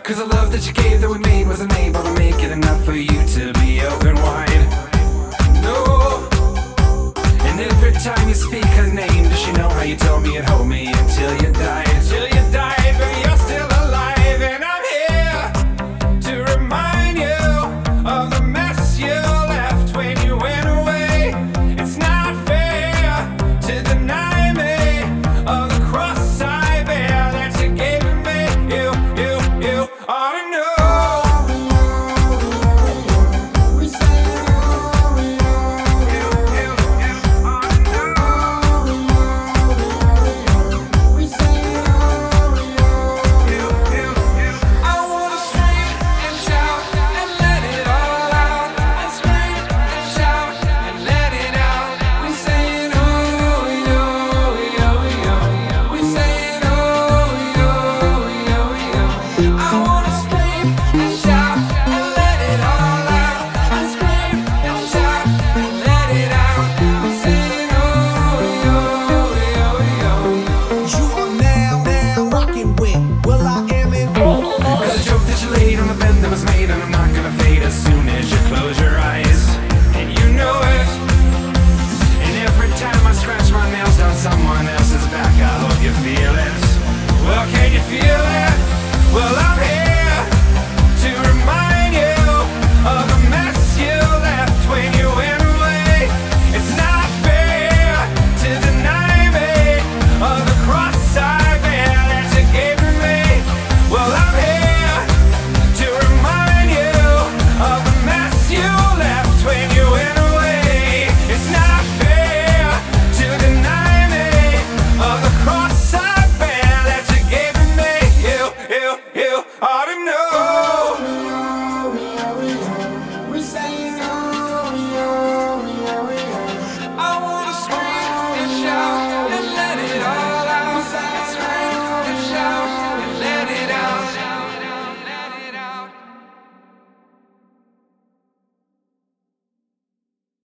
Cause the love that you gave that we made wasn't able to make it enough for you to be open wide. No. And every time you speak her name, does she know how you told me and hold me until you died?